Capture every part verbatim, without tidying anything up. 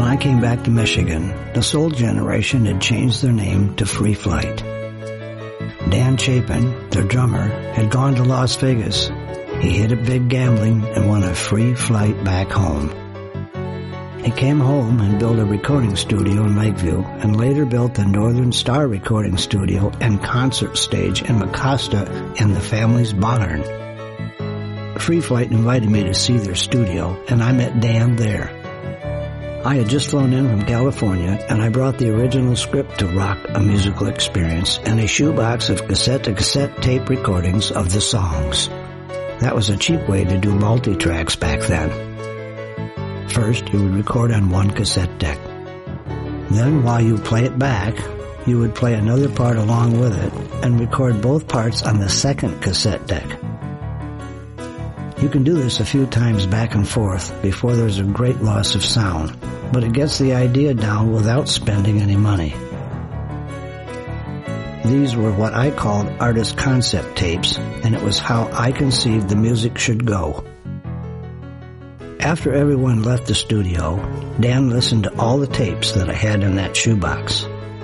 I came back to Michigan, the Soul Generation had changed their name to Free Flight. Dan Chapin, their drummer, had gone to Las Vegas. He hit it big gambling and won a free flight back home. He came home and built a recording studio in Lakeview and later built the Northern Star recording studio and concert stage in Mecosta in the family's barn. Free Flight invited me to see their studio, and I met Dan there. I had just flown in from California, and I brought the original script to Rock, A Musical Experience, and a shoebox of cassette-to-cassette tape recordings of the songs. That was a cheap way to do multi-tracks back then. First, you would record on one cassette deck. Then, while you play it back, you would play another part along with it and record both parts on the second cassette deck. You can do this a few times back and forth before there's a great loss of sound, but it gets the idea down without spending any money. These were what I called artist concept tapes, and it was how I conceived the music should go. After everyone left the studio, Dan listened to all the tapes that I had in that shoebox.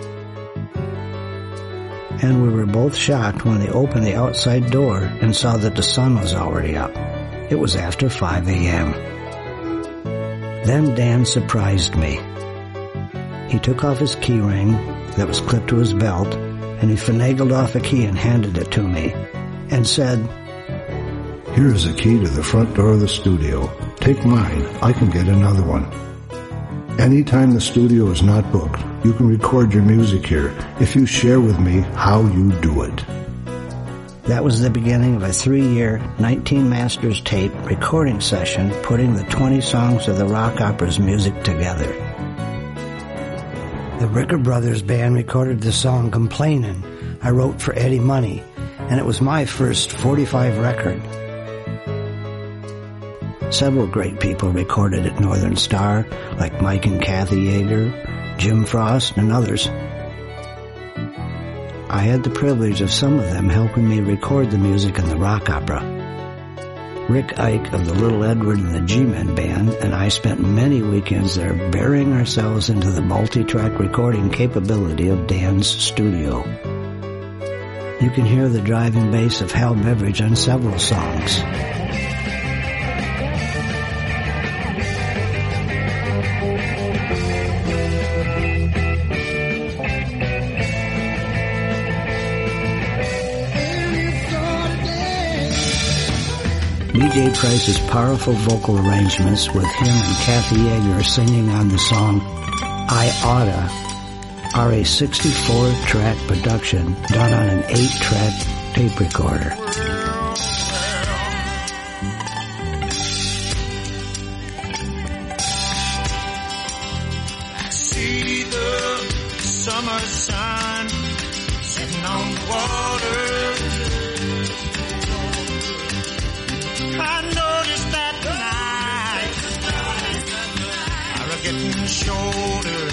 And we were both shocked when they opened the outside door and saw that the sun was already up. It was after five a.m. Then Dan surprised me. He took off his key ring that was clipped to his belt, and he finagled off a key and handed it to me, and said, "Here is a key to the front door of the studio. Take mine. I can get another one. Anytime the studio is not booked, you can record your music here if you share with me how you do it." That was the beginning of a three-year, nineteen masters tape recording session putting the twenty songs of the rock opera's music together. The Ricker Brothers band recorded the song Complainin' I wrote for Eddie Money, and it was my first forty-five record. Several great people recorded at Northern Star, like Mike and Kathy Yeager, Jim Frost, and others. I had the privilege of some of them helping me record the music in the rock opera. Rick Ike of the Little Edward and the G-Men Band and I spent many weekends there burying ourselves into the multi-track recording capability of Dan's studio. You can hear the driving bass of Hal Beveridge on several songs. B J Price's powerful vocal arrangements with him and Kathy Yeager singing on the song I Oughta are a sixty-four track production done on an eight track tape recorder. I see the summer sun sitting on the water. I noticed that night I was getting shorter.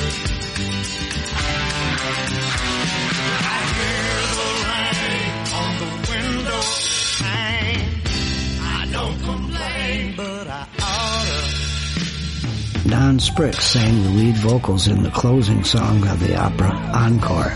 I hear the rain on the window pane. I don't complain, but I oughta. Don Sprick sang the lead vocals in the closing song of the opera, Encore.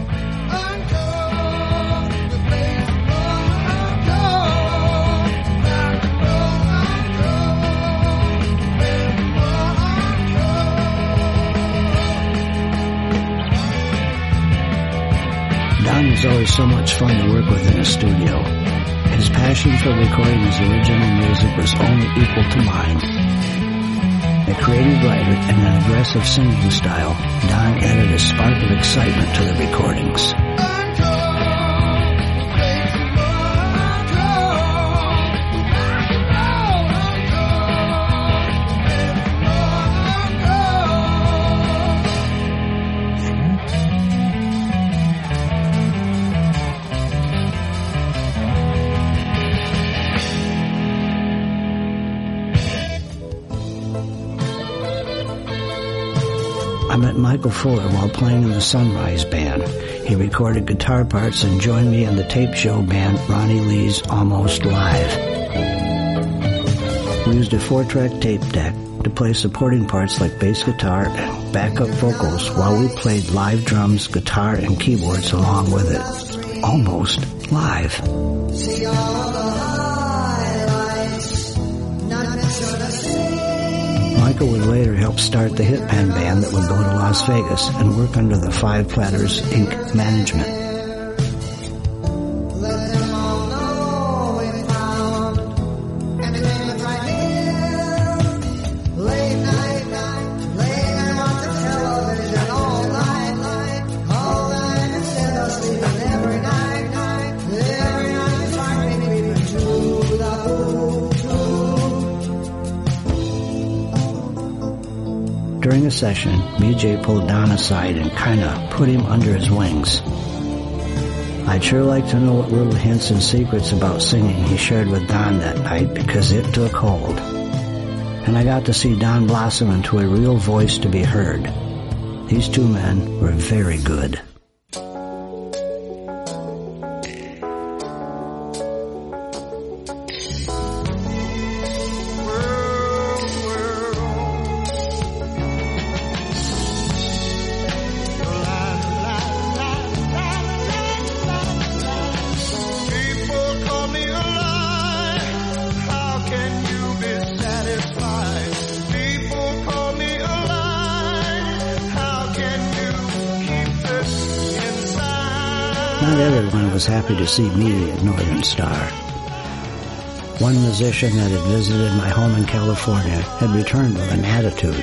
Don was always so much fun to work with in a studio. His passion for recording his original music was only equal to mine. A creative writer and an aggressive singing style, Don added a spark of excitement to the recordings. I met Michael Fuller while playing in the Sunrise Band. He recorded guitar parts and joined me in the tape show band Ronnie Lee's Almost Live. We used a four-track tape deck, to play supporting parts like bass guitar and backup vocals while we played live drums, guitar, and keyboards along with it. Almost live. See all the highlights, nothing should have seen. Michael would later help start the Hitman band that would go to Las Vegas and work under the Five Platters Incorporated management. Let them all know we found everything was right here. Late night, night, late night on the television, all night, night, all night instead of sleeping every night, night, every night we find me creeping to the hoop. During a session, B J pulled Don aside and kinda put him under his wings. I'd sure like to know what little hints and secrets about singing he shared with Don that night, because it took hold. And I got to see Don blossom into a real voice to be heard. These two men were very good. Not everyone was happy to see me at Northern Star. One musician that had visited my home in California had returned with an attitude.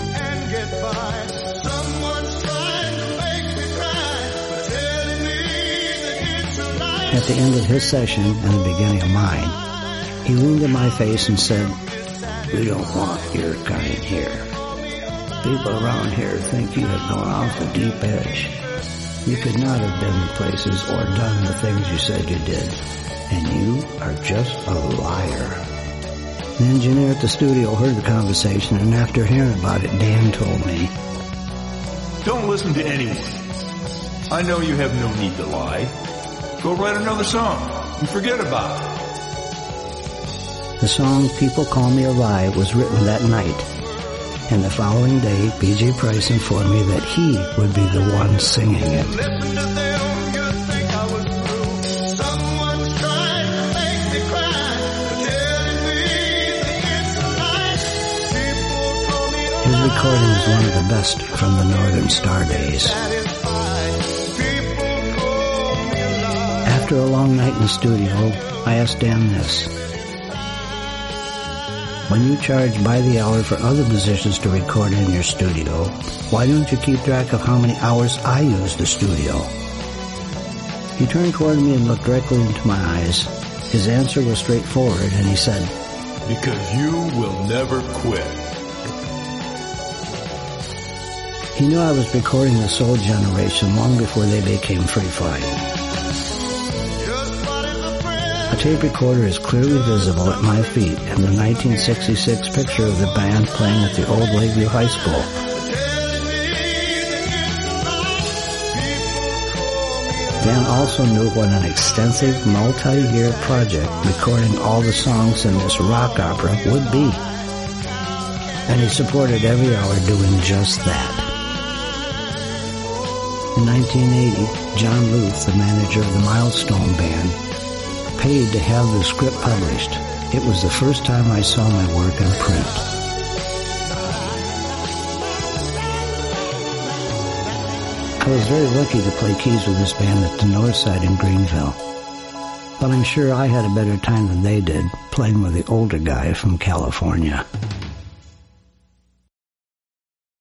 At the end of his session and the beginning of mine, he leaned in my face and said, "We don't want your kind here. People around here think you have gone off the deep edge. You could not have been the places or done the things you said you did. And you are just a liar." The engineer at the studio heard the conversation, and after hearing about it, Dan told me, "Don't listen to anyone. I know you have no need to lie. Go write another song and forget about it." The song People Call Me a Lie was written that night. And the following day, B J Price informed me that he would be the one singing it. Listen to them, you think I was through. Someone's trying to make me cry, telling me that it's a lie. People call me a His recording is one of the best from the Northern Star days. People call me a lie. After a long night in the studio, I asked Dan this. When you charge by the hour for other musicians to record in your studio, why don't you keep track of how many hours I use the studio? He turned toward me and looked directly into my eyes. His answer was straightforward, and he said, "Because you will never quit." He knew I was recording the Soul Generation long before they became Free Flight. A tape recorder is clearly visible at my feet in the nineteen sixty-six picture of the band playing at the old Lakeview High School. Dan also knew what an extensive multi-year project recording all the songs in this rock opera would be. And he supported every hour doing just that. In nineteen eighty, John Luth, the manager of the Milestone Band, paid to have the script published. It was the first time I saw my work in print. I was very lucky to play keys with this band at the North Side in Greenville. But I'm sure I had a better time than they did playing with the older guy from California.